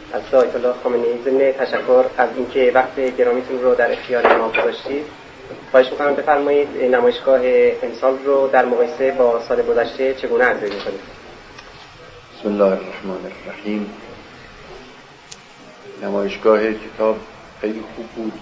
از آیت الله خامنه‌ای ضمن تشکر از اینکه وقت گرامیتون رو در اختیار ما گذاشتید، خواهش می‌کنم بفرمایید نمایشگاه امسال رو در مقایسه با سال گذشته چگونه ارزیابی می‌کنید؟ بسم الله الرحمن الرحیم. نمایشگاه کتاب خیلی خوب بود.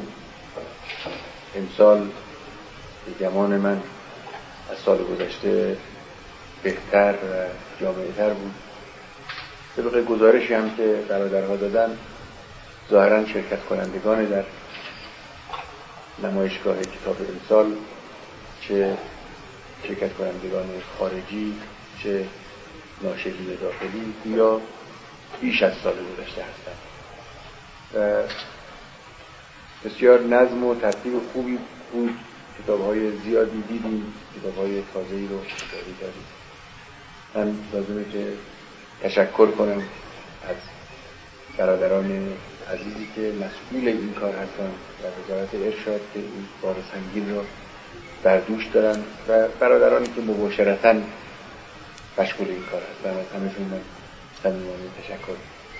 امسال به گمان من از سال گذشته بهتر و جامع‌تر بود. طبق گزارشی هم که برادرها دادن، ظاهراً شرکت کنندگان در نمایشگاه کتاب امسال، چه شرکت کنندگان خارجی چه ناشرین داخلی، یا بیش از سال گذشته هستند و بسیار نظم و ترتیب خوبی بود. کتاب‌های زیادی دیدیم، کتاب‌های تازه‌ای رو مطالعه کردیم. من لازمه که تشکر کنم از برادران عزیزی که مسئول این کار هستند و وزارت ارشاد که این بار سنگین رو بر دوش دارن و برادرانی که مباشرتاً مشغول این کار هستند. از همشون من صمیمانه تشکر.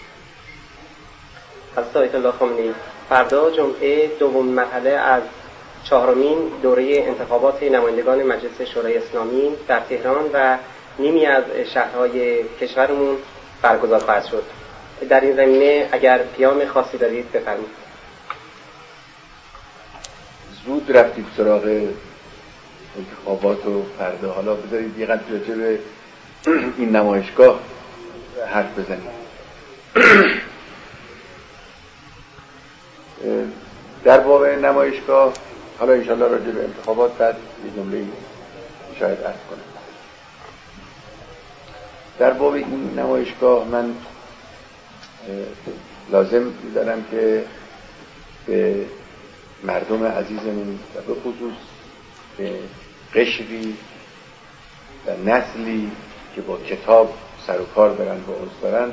از آیت الله خامنه‌ای فردا جمعه دومین مرحله از 4مین دوره انتخابات نمایندگان مجلس شورای اسلامی در تهران و نیمی از شهرهای کشورمون برگزار خواهد شد. در این زمینه اگر پیام خاصی دارید بفرمایید. زود رفتید سراغ انتخابات و فردا. حالا بذارید یه قدر راجع به این نمایشگاه حرف بزنیم. در باب نمایشگاه، حالا انشاءالله راجع به انتخابات بعد یه جمله شاید عرض کنم. در باب این نمایشگاه من لازم می‌دارم که به مردم عزیزمون و به خصوص به قشری و نسلی که با کتاب سر و کار دارن و عضو دارن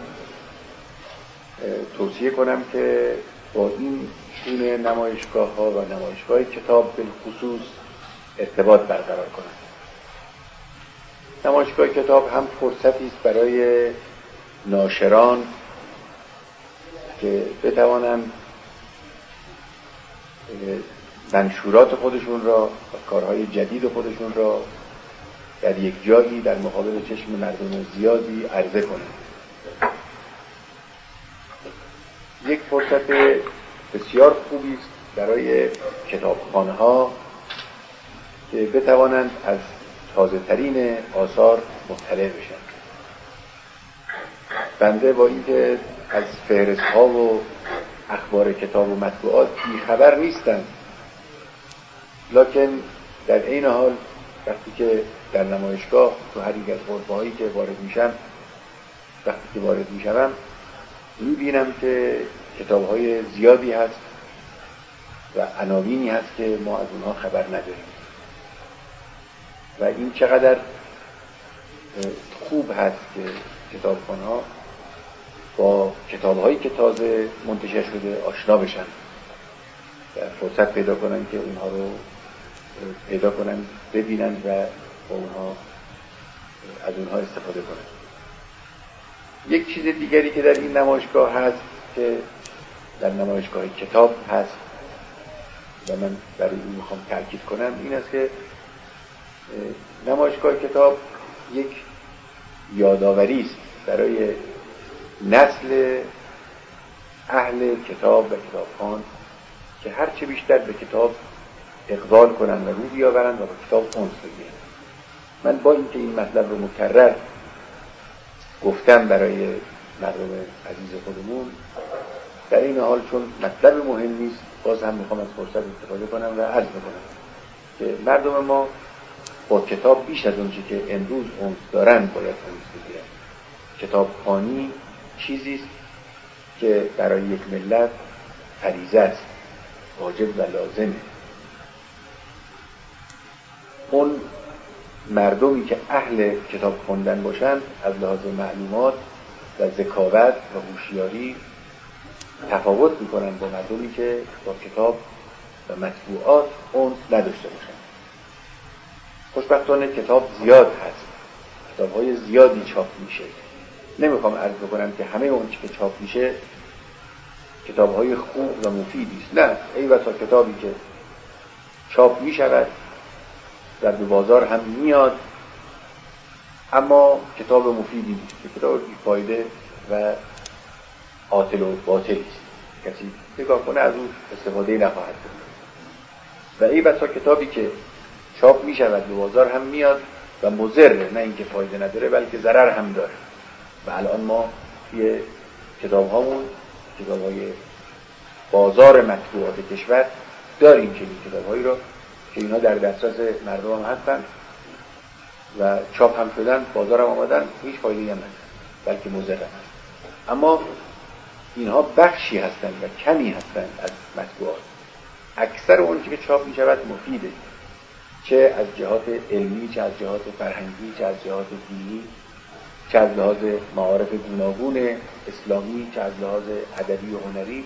توصیه کنم که با این گونه نمایشگاه‌ها و نمایشگاه کتاب به خصوص ارتباط برقرار کنند. نمایشگاه کتاب هم فرصتی است برای ناشران که بتوانند منشورات خودشون را و کارهای جدید خودشون را در یک جایی در مقابل چشم مردم زیادی عرضه کنند. یک فرصت بسیار خوبی است برای کتابخانه‌ها که بتوانند از تازه‌ترین آثار مطلع بشن. بنده با اینکه از فهرست‌ها و اخبار کتاب و مطبوعات بی‌خبر نیستم، لکن در این حال وقتی که در نمایشگاه تو هر یک از غرفه‌هایی که وارد میشم، وقتی که وارد میشم میبینم که کتاب‌های زیادی هست و عناوینی هست که ما از اونها خبر نداریم و این چقدر خوب هست که کتابخانه‌ها با کتاب‌هایی که تازه منتشر شده آشنا بشن و فرصت پیدا کنن که اونها رو پیدا کنن، ببینن و با اونها از اونها استفاده کنن. یک چیز دیگری که در این نمایشگاه هست که در نمایشگاه کتاب هست و من برای این میخوام تاکید کنم، این است که نمایشگاه کتاب یک یادآوری است برای نسل اهل کتاب و کتابخوان که هر چه بیشتر به کتاب اقبال کنند و رو بیاورند و به کتاب انس بگیرند. من با اینکه این مطلب رو مکرر گفتم برای مردم عزیز خودمون، در این حال چون مطلب مهمی است باز هم میخوام از فرصت استفاده کنم و عرض بکنم که مردم ما با کتاب بیش از اون چی که امروز انس دارن باید انس بگیرن. کتابخوانی چیزی است که برای یک ملت فریضه است، واجب و لازمه. اون مردمی که اهل کتاب خوندن باشن از لحاظ معلومات و ذکاوت و هوشیاری تفاوت میکنن با مردمی که با کتاب و مطبوعات انس نداشته باشن. خوشبختانه کتاب زیاد هست، کتاب‌های زیادی چاپ میشه نمیخوام عرض بکنم که همه اون چی که چاپ میشه کتاب‌های خوب و مفیدی است. نه، ای بسا کتابی که چاپ میشود در به بازار هم میاد اما کتاب مفیدی نیست، کتاب بی‌فایده و عاطل و باطلی است، کسی نگاه کنه از اون استفاده نخواهد کرد. و ای بسا کتابی که چاپ میشود به بازار هم میاد و مضره، نه اینکه فایده نداره بلکه ضرر هم داره. و الان ما توی کتاب‌هامون، کتاب‌های بازار مطبوعات کشور داریم که این کتاب‌هایی رو که اینا در دسترس مردم هم هستن و چاپ هم شدن، بازار هم آمدن، هیچ فایده‌ای هم نداره بلکه مضر هست. اما اینها بخشی هستند و کمی هستند از مطبوعات. اکثر اون که چاپ می شود مفیده، چه از جهات علمی، چه از جهات فرهنگی، چه از جهات دینی، چه از لحاظ معارف گوناگون اسلامی، چه از لحاظ ادبی و هنری.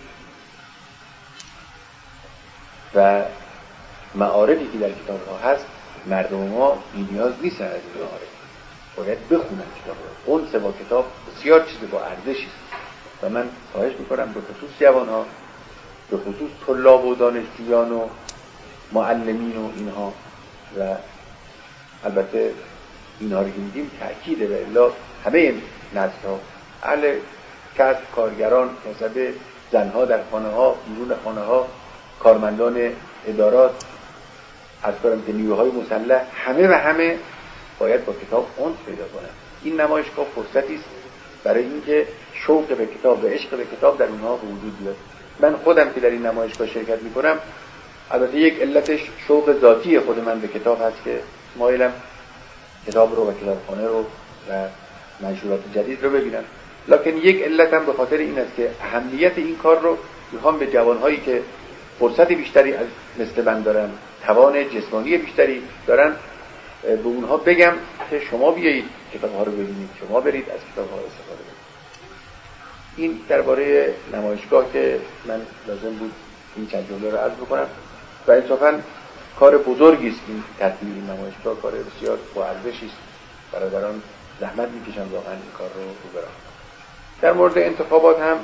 و معارفی که در کتاب‌ها هست مردم ما بی‌نیاز نیستن از این معارف، باید بخونن کتاب رو. اون با کتاب بسیار چیز با ارزشی است و من خواهش میکنم به خصوص جوان‌ها، به خصوص طلاب و دانشجویان و معلمین و اینها، و البته اینها رو که میگیم تأکیده و الا همه نسل‌ها، اهل کسب، کارگران، کسب، زنها در خانه‌ها، بیرون خانه‌ها، کارمندان ادارات، از کنم که نیروهای مسلح، همه و همه باید با کتاب انس پیدا کنند. این نمایشگاه فرصتی است برای اینکه شوق به کتاب و عشق به کتاب در اونها به وجود بیاد. من خودم که در این نمایشگاه شرکت میکنم، البته یک علتش شوق ذاتی خود من به کتاب هست که مایلم کتاب رو و کتابخانه رو و منشورات جدید رو ببینم، لکن یک علتم به خاطر این است که اهمیت این کار رو میخوام به جوانهایی که فرصت بیشتری از مثل من دارن، توان جسمانی بیشتری دارن، به اونها بگم که شما بیایید کتاب‌ها رو ببینید، شما برید از کتاب‌ها استفاده کنید. این درباره نمایشگاه که من لازم بود این چند جمله رو عرض بکنم و انصافاً کار بزرگی است این ترتیب این نمایشگاه، کار بسیار با ارزشی است. برادران زحمت می‌کشن واقعاً این کار رو برن. در مورد انتخابات هم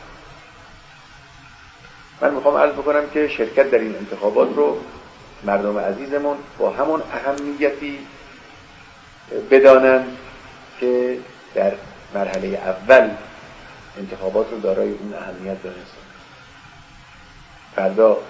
من میخوام عرض بکنم که شرکت در این انتخابات رو مردم عزیزمون با همون اهمیتی بدانن که در مرحله اول انتخابات رو دارای اون اهمیت دانستن. فردا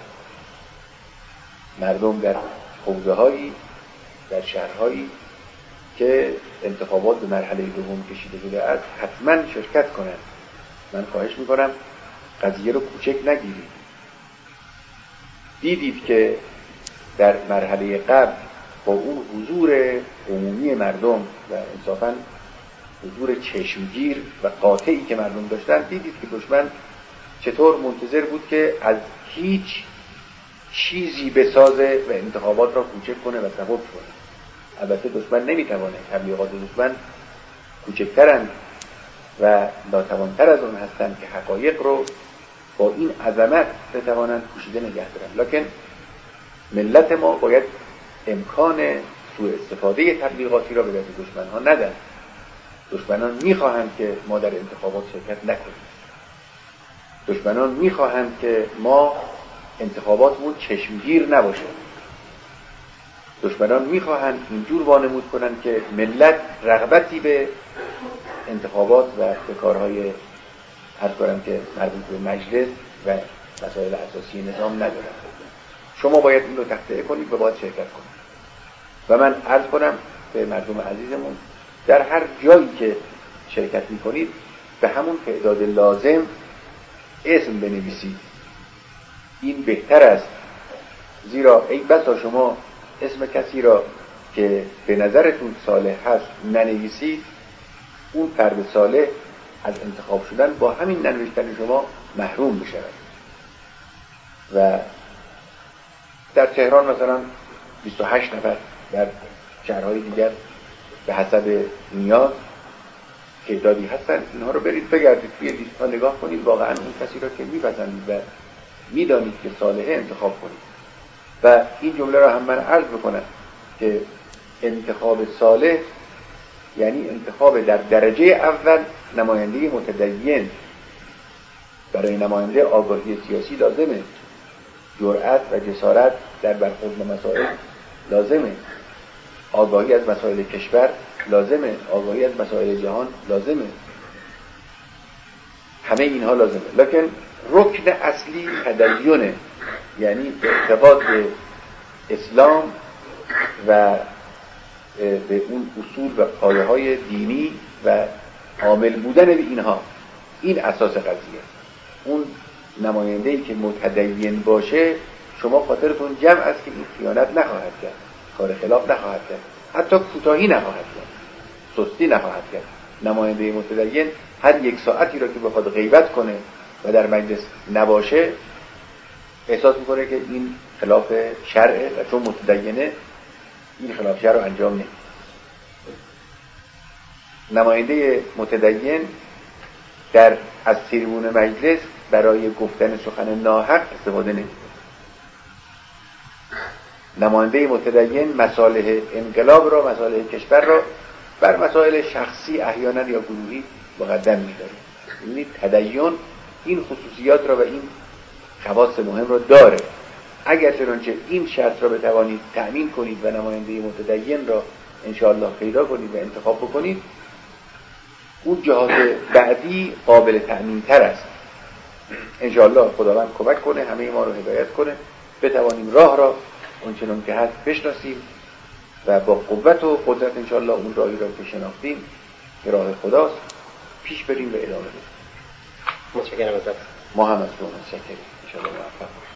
مردم در حوزه‌هایی، در شهرهایی که انتخابات به مرحله دوم کشیده شده است حتما شرکت کنند. من خواهش میکنم قضیه رو کوچک نگیرید. دیدید که در مرحله قبل با اون حضور عمومی مردم و انصافاً حضور چشمگیر و قاطعی که مردم داشتن، دیدید که دشمن چطور منتظر بود که از هیچ چیزی بسازه و انتخابات را کوچک کنه و سبب کنه. البته دشمن نمیتوانه، تبلیغات دشمن کوچکترند و ناتوانتر از اون هستند که حقایق رو با این عظمت بتوانند پوشیده نگه دارن. لکن ملت ما باید امکان سوء استفاده تبلیغاتی را به دست دشمن‌ها ندن. دشمنان میخواهند که ما در انتخابات شرکت نکنیم. دشمنان میخواهند که ما انتخاباتمون چشمگیر نباشه. دشمنان میخواهند اینجور وانمود کنند که ملت رغبتی به انتخابات و به کارهای هر کارم که مربوط به مجلس و مسائل اساسی نظام ندارند. شما باید این رو تخطئه کنید و باید شرکت کنید. و من عرض کنم به مردم عزیزمون در هر جایی که شرکت میکنید به همون تعداد لازم اسم بنویسید. این بهتر است، زیرا ای بسا شما اسم کسی را که به نظرتون صالح هست ننویسید، اون فرد صالح از انتخاب شدن با همین ننوشتن شما محروم بشود. و در تهران مثلا 28 نفر، در شهرهای دیگر به حسب نیاز تعدادی هستن. اینها رو برید بگردید توی لیست‌ها نگاه کنید، واقعا اون کسی را که میپسندید و میدانید که صالحه انتخاب کنید. و این جمله را هم من عرض بکنم که انتخاب صالح یعنی انتخاب در درجه اول نماینده متدین. برای نماینده آگاهی سیاسی لازمه، جرأت و جسارت در برخورد با مسائل لازمه، آگاهی از مسائل کشور لازمه، آگاهی از مسائل جهان لازمه، همه اینها لازمه. لکن رکن اصلی تدینه، یعنی اعتقاد به اسلام و به اون اصول و پایه‌های دینی و عامل بودن به اینها، این اساس قضیه. اون نماینده‌ای که متدین باشه، شما خاطرتون جمع است که این خیانت نخواهد کرد، کار خلاف نخواهد کرد، حتی کوتاهی نخواهد کرد، سستی نخواهد کرد. نماینده متدین هر یک ساعتی را که بخواد غیبت کنه و در مجلس نباشه، احساس میکنه که این خلاف شرعه و چون متدینه این خلاف شرع رو انجام نمیده. نماینده متدین از تریبون مجلس برای گفتن سخن ناحق استفاده نمی‌کنه. نماینده متدین مصالح انقلاب را، مصالح کشور را بر مسائل شخصی احیانا یا گروهی مقدم می‌داره. یعنی تدین این خصوصیات را و این خواص مهم را داره. اگر چنانچه این شرط را بتوانید تأمین کنید و نماینده متدین را انشاءالله پیدا کنید و انتخاب بکنید، اون جهات بعدی قابل تأمین تر است. انشاءالله خداوند کمک کنه، همه ما رو هدایت کنه، بتوانیم راه را اونچنان که هست بشناسیم و با قوت و قدرت انشاءالله اون راهی را که شناختیم که راه خداست پیش بریم و ادامه بدیم. متشکرم ازت. ما هم از شما متشکریم. انشاءالله موفق